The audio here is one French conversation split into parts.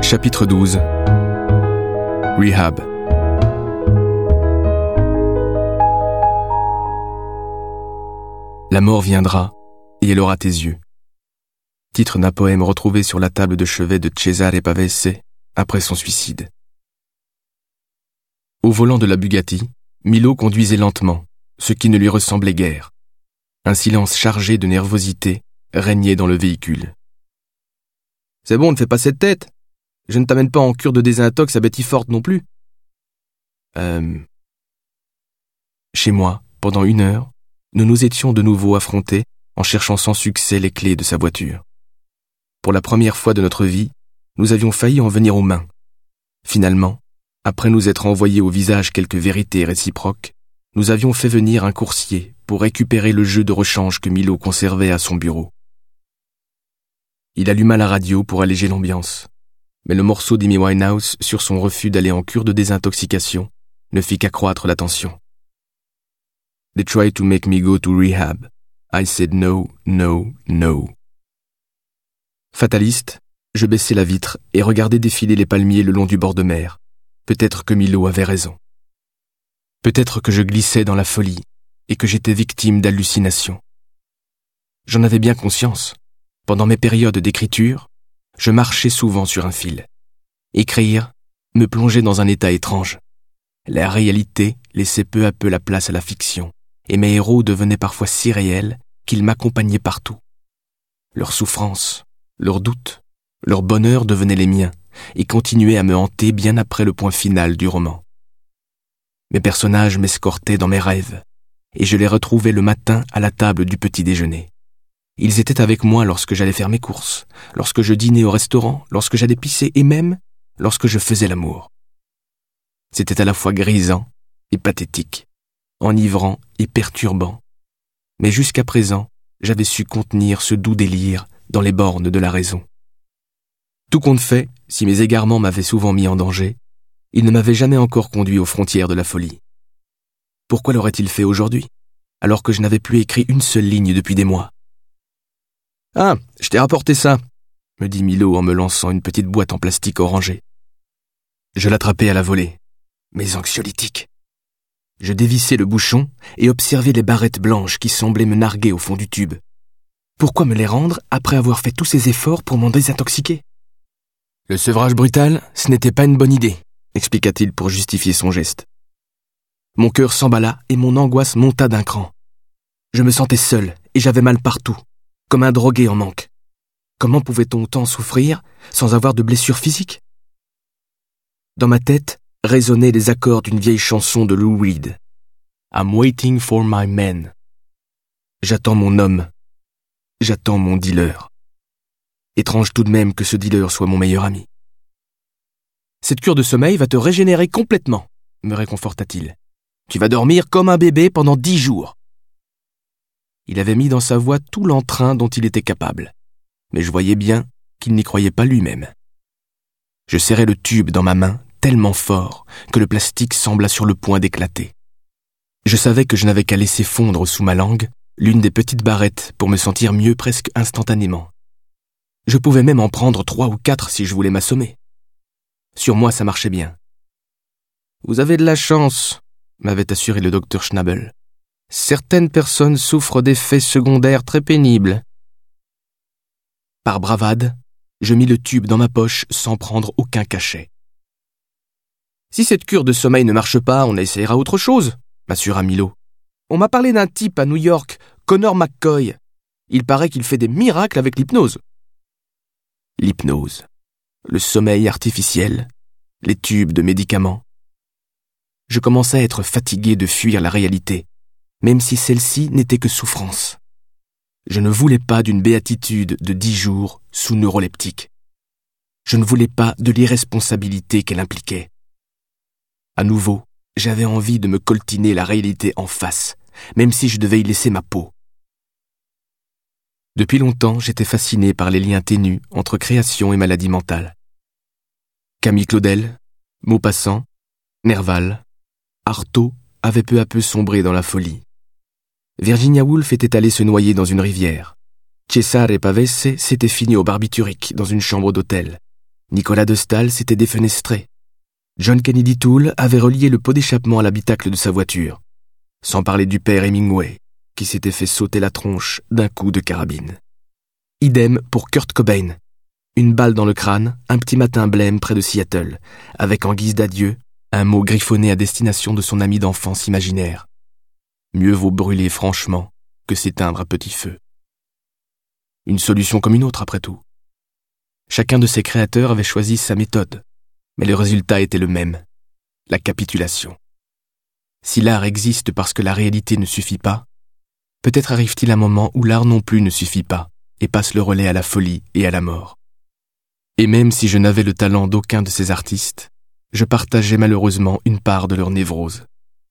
Chapitre 12. Rehab. La mort viendra, et elle aura tes yeux. Titre d'un poème retrouvé sur la table de chevet de Cesare Pavese après son suicide. Au volant de la Bugatti, Milo conduisait lentement, ce qui ne lui ressemblait guère. Un silence chargé de nervosité régnait dans le véhicule. « C'est bon, ne fais pas cette tête. Je ne t'amène pas en cure de désintox à Betty Ford non plus. » Chez moi, pendant 1 heure, nous nous étions de nouveau affrontés en cherchant sans succès les clés de sa voiture. Pour la première fois de notre vie, nous avions failli en venir aux mains. Finalement, après nous être envoyés au visage quelques vérités réciproques, nous avions fait venir un coursier pour récupérer le jeu de rechange que Milo conservait à son bureau. Il alluma la radio pour alléger l'ambiance, mais le morceau d'Amy Winehouse sur son refus d'aller en cure de désintoxication ne fit qu'accroître la tension. They tried to make me go to rehab. I said no, no, no. Fataliste, je baissai la vitre et regardai défiler les palmiers le long du bord de mer. Peut-être que Milo avait raison. Peut-être que je glissais dans la folie et que j'étais victime d'hallucinations. J'en avais bien conscience. Pendant mes périodes d'écriture, je marchais souvent sur un fil. Écrire me plongeait dans un état étrange. La réalité laissait peu à peu la place à la fiction, et mes héros devenaient parfois si réels qu'ils m'accompagnaient partout. Leurs souffrances, leurs doutes, leur bonheur devenaient les miens et continuaient à me hanter bien après le point final du roman. Mes personnages m'escortaient dans mes rêves, et je les retrouvais le matin à la table du petit déjeuner. Ils étaient avec moi lorsque j'allais faire mes courses, lorsque je dînais au restaurant, lorsque j'allais pisser et même lorsque je faisais l'amour. C'était à la fois grisant et pathétique, enivrant et perturbant. Mais jusqu'à présent, j'avais su contenir ce doux délire dans les bornes de la raison. Tout compte fait, si mes égarements m'avaient souvent mis en danger, ils ne m'avaient jamais encore conduit aux frontières de la folie. Pourquoi l'aurait-il fait aujourd'hui, alors que je n'avais plus écrit une seule ligne depuis des mois ? « Ah, je t'ai rapporté ça », me dit Milo en me lançant une petite boîte en plastique orangé. Je l'attrapai à la volée. Mes anxiolytiques. Je dévissai le bouchon et observai les barrettes blanches qui semblaient me narguer au fond du tube. Pourquoi me les rendre après avoir fait tous ces efforts pour m'en désintoxiquer ? Le sevrage brutal, ce n'était pas une bonne idée, expliqua-t-il pour justifier son geste. Mon cœur s'emballa et mon angoisse monta d'un cran. Je me sentais seul et j'avais mal partout, comme un drogué en manque. Comment pouvait-on tant souffrir sans avoir de blessures physiques ? Dans ma tête résonnaient les accords d'une vieille chanson de Lou Reed. I'm waiting for my man. J'attends mon homme. J'attends mon dealer. Étrange tout de même que ce dealer soit mon meilleur ami. Cette cure de sommeil va te régénérer complètement, me réconforta-t-il. Tu vas dormir comme un bébé pendant 10 jours. Il avait mis dans sa voix tout l'entrain dont il était capable, mais je voyais bien qu'il n'y croyait pas lui-même. Je serrais le tube dans ma main tellement fort que le plastique sembla sur le point d'éclater. Je savais que je n'avais qu'à laisser fondre sous ma langue l'une des petites barrettes pour me sentir mieux presque instantanément. Je pouvais même en prendre 3 ou 4 si je voulais m'assommer. Sur moi, ça marchait bien. « Vous avez de la chance », m'avait assuré le docteur Schnabel. « Certaines personnes souffrent d'effets secondaires très pénibles. » Par bravade, je mis le tube dans ma poche sans prendre aucun cachet. « Si cette cure de sommeil ne marche pas, on essayera autre chose, » m'assura Milo. « On m'a parlé d'un type à New York, Connor McCoy. Il paraît qu'il fait des miracles avec l'hypnose. » L'hypnose, le sommeil artificiel, les tubes de médicaments. Je commençais à être fatigué de fuir la réalité, même si celle-ci n'était que souffrance. Je ne voulais pas d'une béatitude de 10 jours sous neuroleptique. Je ne voulais pas de l'irresponsabilité qu'elle impliquait. À nouveau, j'avais envie de me coltiner la réalité en face, même si je devais y laisser ma peau. Depuis longtemps, j'étais fasciné par les liens ténus entre création et maladie mentale. Camille Claudel, Maupassant, Nerval, Artaud avaient peu à peu sombré dans la folie. Virginia Woolf était allée se noyer dans une rivière. Cesare Pavese s'était fini au barbiturique dans une chambre d'hôtel. Nicolas de Staël s'était défenestré. John Kennedy Toole avait relié le pot d'échappement à l'habitacle de sa voiture, sans parler du père Hemingway, qui s'était fait sauter la tronche d'un coup de carabine. Idem pour Kurt Cobain. Une balle dans le crâne, un petit matin blême près de Seattle, avec en guise d'adieu, un mot griffonné à destination de son ami d'enfance imaginaire. Mieux vaut brûler franchement que s'éteindre à petit feu. Une solution comme une autre, après tout. Chacun de ses créateurs avait choisi sa méthode, mais le résultat était le même, la capitulation. Si l'art existe parce que la réalité ne suffit pas, peut-être arrive-t-il un moment où l'art non plus ne suffit pas et passe le relais à la folie et à la mort. Et même si je n'avais le talent d'aucun de ces artistes, je partageais malheureusement une part de leur névrose.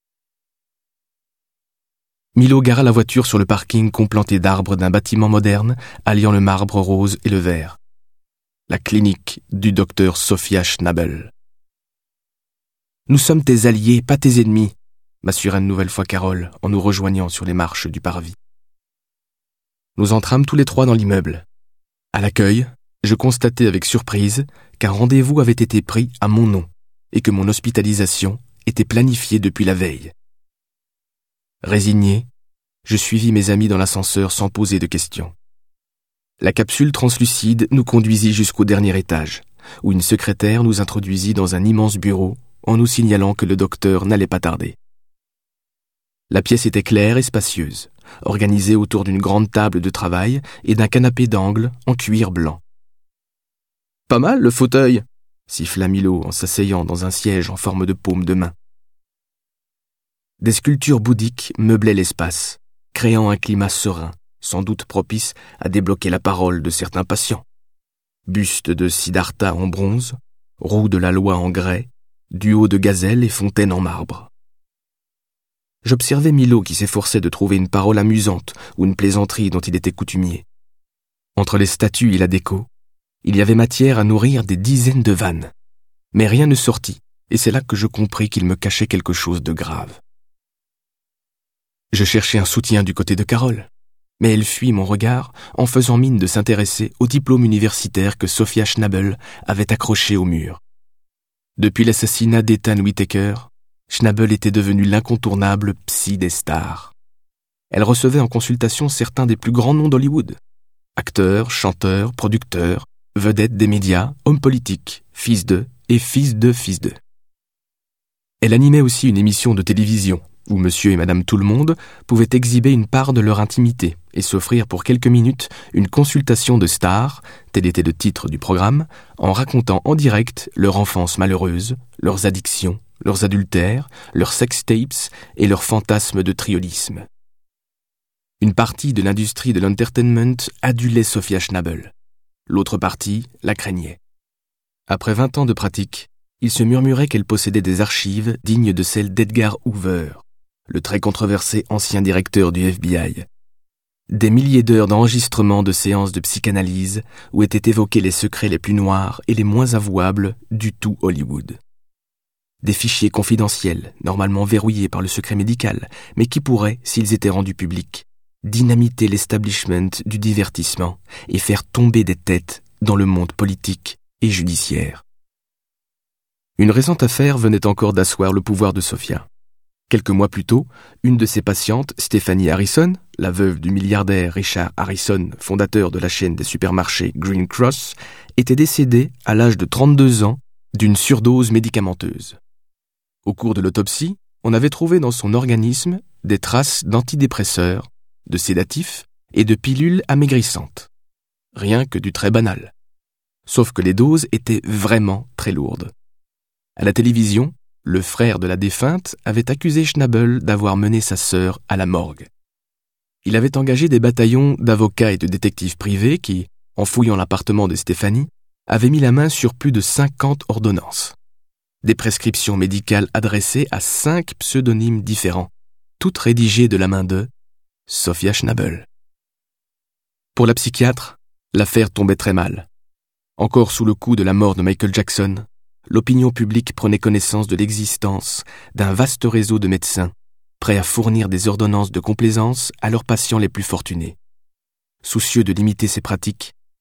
Milo gara la voiture sur le parking complanté d'arbres d'un bâtiment moderne alliant le marbre rose et le vert. La clinique du docteur Sophia Schnabel. « Nous sommes tes alliés, pas tes ennemis », m'assura une nouvelle fois Carole en nous rejoignant sur les marches du parvis. Nous entrâmes tous les trois dans l'immeuble. À l'accueil, je constatai avec surprise qu'un rendez-vous avait été pris à mon nom et que mon hospitalisation était planifiée depuis la veille. Résigné, je suivis mes amis dans l'ascenseur sans poser de questions. La capsule translucide nous conduisit jusqu'au dernier étage, où une secrétaire nous introduisit dans un immense bureau en nous signalant que le docteur n'allait pas tarder. La pièce était claire et spacieuse, organisée autour d'une grande table de travail et d'un canapé d'angle en cuir blanc. « Pas mal le fauteuil !» siffla Milo en s'asseyant dans un siège en forme de paume de main. Des sculptures bouddhiques meublaient l'espace, créant un climat serein, sans doute propice à débloquer la parole de certains patients. Bustes de Siddhartha en bronze, roues de la loi en grès, duos de gazelles et fontaines en marbre. J'observais Milo qui s'efforçait de trouver une parole amusante ou une plaisanterie dont il était coutumier. Entre les statues et la déco, il y avait matière à nourrir des dizaines de vannes. Mais rien ne sortit, et c'est là que je compris qu'il me cachait quelque chose de grave. Je cherchais un soutien du côté de Carole, mais elle fuit mon regard en faisant mine de s'intéresser au diplôme universitaire que Sophia Schnabel avait accroché au mur. Depuis l'assassinat d'Ethan Whittaker, Schnabel était devenue l'incontournable psy des stars. Elle recevait en consultation certains des plus grands noms d'Hollywood. Acteurs, chanteurs, producteurs, vedettes des médias, hommes politiques, fils d'eux et fils de fils d'eux. Elle animait aussi une émission de télévision où monsieur et madame tout-le-monde pouvaient exhiber une part de leur intimité et s'offrir pour quelques minutes une consultation de stars, tel était le titre du programme, en racontant en direct leur enfance malheureuse, leurs addictions, leurs adultères, leurs sextapes et leurs fantasmes de triolisme. Une partie de l'industrie de l'entertainment adulait Sophia Schnabel. L'autre partie la craignait. Après 20 ans de pratique, il se murmurait qu'elle possédait des archives dignes de celles d'Edgar Hoover, le très controversé ancien directeur du FBI. Des milliers d'heures d'enregistrements de séances de psychanalyse où étaient évoqués les secrets les plus noirs et les moins avouables du tout Hollywood. Des fichiers confidentiels, normalement verrouillés par le secret médical, mais qui pourraient, s'ils étaient rendus publics, dynamiter l'establishment du divertissement et faire tomber des têtes dans le monde politique et judiciaire. Une récente affaire venait encore d'asseoir le pouvoir de Sophia. Quelques mois plus tôt, une de ses patientes, Stephanie Harrison, la veuve du milliardaire Richard Harrison, fondateur de la chaîne des supermarchés Green Cross, était décédée à l'âge de 32 ans d'une surdose médicamenteuse. Au cours de l'autopsie, on avait trouvé dans son organisme des traces d'antidépresseurs, de sédatifs et de pilules amaigrissantes. Rien que du très banal. Sauf que les doses étaient vraiment très lourdes. À la télévision, le frère de la défunte avait accusé Schnabel d'avoir mené sa sœur à la morgue. Il avait engagé des bataillons d'avocats et de détectives privés qui, en fouillant l'appartement de Stéphanie, avaient mis la main sur plus de 50 ordonnances. Des prescriptions médicales adressées à 5 pseudonymes différents, toutes rédigées de la main de Sophia Schnabel. Pour la psychiatre, l'affaire tombait très mal. Encore sous le coup de la mort de Michael Jackson, l'opinion publique prenait connaissance de l'existence d'un vaste réseau de médecins prêts à fournir des ordonnances de complaisance à leurs patients les plus fortunés. Soucieux de limiter ces pratiques,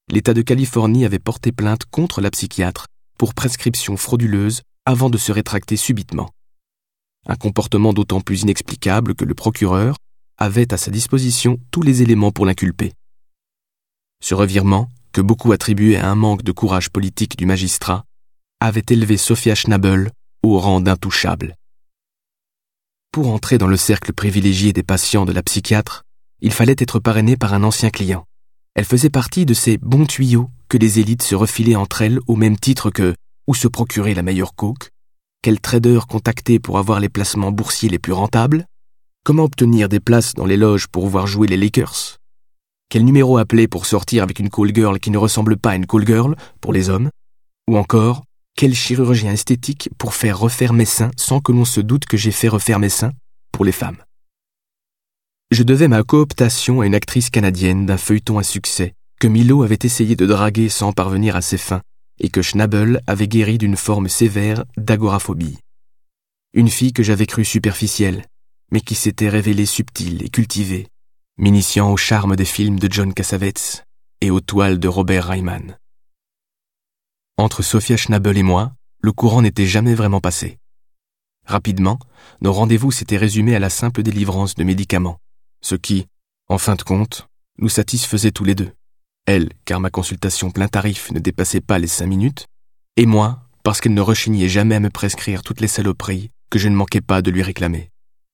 l'État de Californie avait porté plainte contre la psychiatre pour prescription frauduleuse avant de se rétracter subitement. Un comportement d'autant plus inexplicable que le procureur avait à sa disposition tous les éléments pour l'inculper. Ce revirement, que beaucoup attribuaient à un manque de courage politique du magistrat, avait élevé Sophia Schnabel au rang d'intouchable. Pour entrer dans le cercle privilégié des patients de la psychiatre, il fallait être parrainé par un ancien client. Elle faisait partie de ces bons tuyaux que les élites se refilaient entre elles au même titre que où se procurer la meilleure coke, quel trader contacter pour avoir les placements boursiers les plus rentables, comment obtenir des places dans les loges pour voir jouer les Lakers, quel numéro appeler pour sortir avec une call girl qui ne ressemble pas à une call girl pour les hommes, ou encore quel chirurgien esthétique pour faire refaire mes seins sans que l'on se doute que j'ai fait refaire mes seins pour les femmes. Je devais ma cooptation à une actrice canadienne d'un feuilleton à succès que Milo avait essayé de draguer sans parvenir à ses fins et que Schnabel avait guéri d'une forme sévère d'agoraphobie. Une fille que j'avais crue superficielle, mais qui s'était révélée subtile et cultivée, m'initiant au charme des films de John Cassavetes et aux toiles de Robert Ryman. Entre Sophia Schnabel et moi, le courant n'était jamais vraiment passé. Rapidement, nos rendez-vous s'étaient résumés à la simple délivrance de médicaments, ce qui, en fin de compte, nous satisfaisait tous les deux. Elle, car ma consultation plein tarif ne dépassait pas les 5 minutes, et moi, parce qu'elle ne rechignait jamais à me prescrire toutes les saloperies que je ne manquais pas de lui réclamer.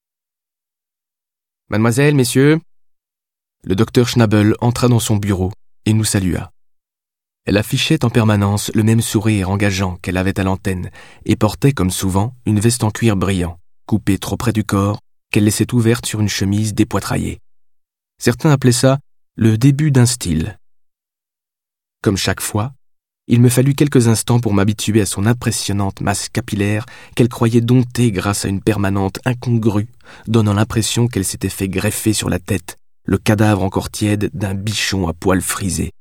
« Mademoiselle, messieurs !» Le docteur Schnabel entra dans son bureau et nous salua. Elle affichait en permanence le même sourire engageant qu'elle avait à l'antenne et portait, comme souvent, une veste en cuir brillant, coupée trop près du corps, qu'elle laissait ouverte sur une chemise dépoitraillée. Certains appelaient ça le début d'un style. Comme chaque fois, il me fallut quelques instants pour m'habituer à son impressionnante masse capillaire qu'elle croyait dompter grâce à une permanente incongrue, donnant l'impression qu'elle s'était fait greffer sur la tête, le cadavre encore tiède d'un bichon à poils frisés.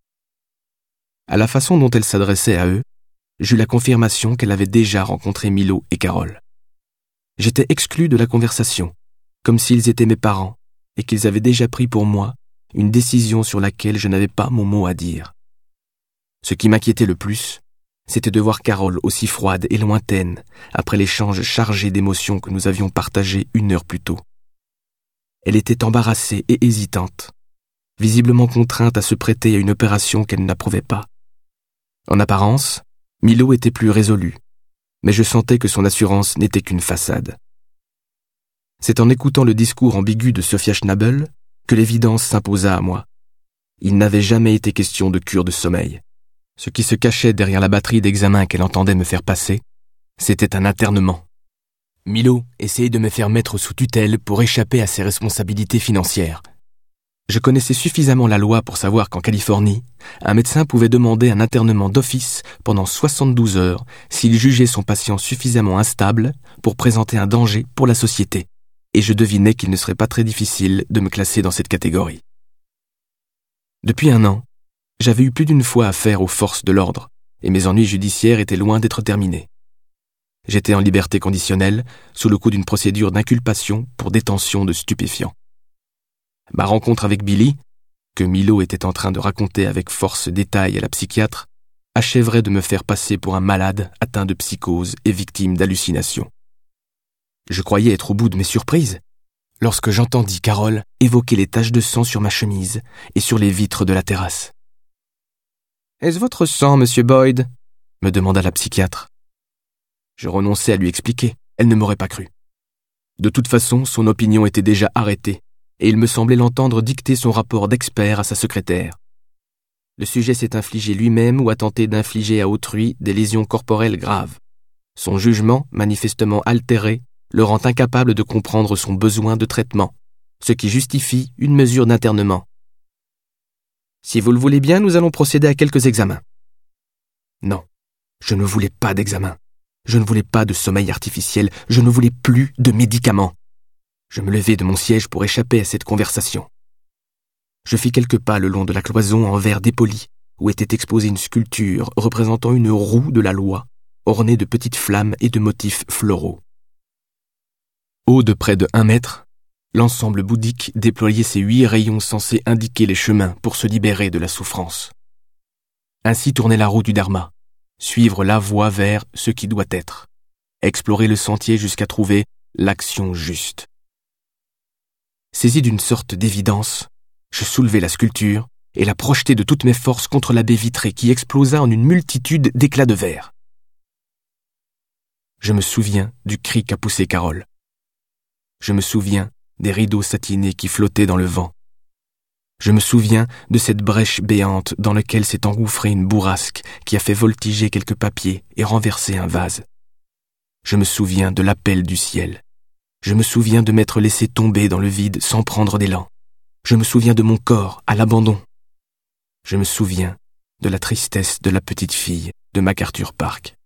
À la façon dont elle s'adressait à eux, j'eus la confirmation qu'elle avait déjà rencontré Milo et Carole. J'étais exclu de la conversation, comme s'ils étaient mes parents et qu'ils avaient déjà pris pour moi une décision sur laquelle je n'avais pas mon mot à dire. Ce qui m'inquiétait le plus, c'était de voir Carole aussi froide et lointaine après l'échange chargé d'émotions que nous avions partagé 1 heure plus tôt. Elle était embarrassée et hésitante, visiblement contrainte à se prêter à une opération qu'elle n'approuvait pas. En apparence, Milo était plus résolu, mais je sentais que son assurance n'était qu'une façade. C'est en écoutant le discours ambigu de Sophia Schnabel que l'évidence s'imposa à moi. Il n'avait jamais été question de cure de sommeil. Ce qui se cachait derrière la batterie d'examens qu'elle entendait me faire passer, c'était un internement. Milo essayait de me faire mettre sous tutelle pour échapper à ses responsabilités financières. Je connaissais suffisamment la loi pour savoir qu'en Californie, un médecin pouvait demander un internement d'office pendant 72 heures s'il jugeait son patient suffisamment instable pour présenter un danger pour la société, et je devinais qu'il ne serait pas très difficile de me classer dans cette catégorie. Depuis 1 an, j'avais eu plus d'une fois affaire aux forces de l'ordre, et mes ennuis judiciaires étaient loin d'être terminés. J'étais en liberté conditionnelle, sous le coup d'une procédure d'inculpation pour détention de stupéfiants. Ma rencontre avec Billy, que Milo était en train de raconter avec force détail à la psychiatre, achèverait de me faire passer pour un malade atteint de psychose et victime d'hallucinations. Je croyais être au bout de mes surprises, lorsque j'entendis Carole évoquer les taches de sang sur ma chemise et sur les vitres de la terrasse. « Est-ce votre sang, monsieur Boyd ?» me demanda la psychiatre. Je renonçais à lui expliquer, elle ne m'aurait pas cru. De toute façon, son opinion était déjà arrêtée, et il me semblait l'entendre dicter son rapport d'expert à sa secrétaire. Le sujet s'est infligé lui-même ou a tenté d'infliger à autrui des lésions corporelles graves. Son jugement, manifestement altéré, le rend incapable de comprendre son besoin de traitement, ce qui justifie une mesure d'internement. Si vous le voulez bien, nous allons procéder à quelques examens. Non, je ne voulais pas d'examen. Je ne voulais pas de sommeil artificiel. Je ne voulais plus de médicaments. Je me levai de mon siège pour échapper à cette conversation. Je fis quelques pas le long de la cloison en verre dépoli, où était exposée une sculpture représentant une roue de la loi, ornée de petites flammes et de motifs floraux. Haut de près de 1 mètre, l'ensemble bouddhique déployait ses 8 rayons censés indiquer les chemins pour se libérer de la souffrance. Ainsi tournait la roue du Dharma, suivre la voie vers ce qui doit être, explorer le sentier jusqu'à trouver l'action juste. Saisi d'une sorte d'évidence, je soulevai la sculpture et la projetai de toutes mes forces contre la baie vitrée qui explosa en une multitude d'éclats de verre. Je me souviens du cri qu'a poussé Carole. Je me souviens des rideaux satinés qui flottaient dans le vent. Je me souviens de cette brèche béante dans laquelle s'est engouffrée une bourrasque qui a fait voltiger quelques papiers et renverser un vase. Je me souviens de l'appel du ciel. Je me souviens de m'être laissé tomber dans le vide sans prendre d'élan. Je me souviens de mon corps à l'abandon. Je me souviens de la tristesse de la petite fille de MacArthur Park.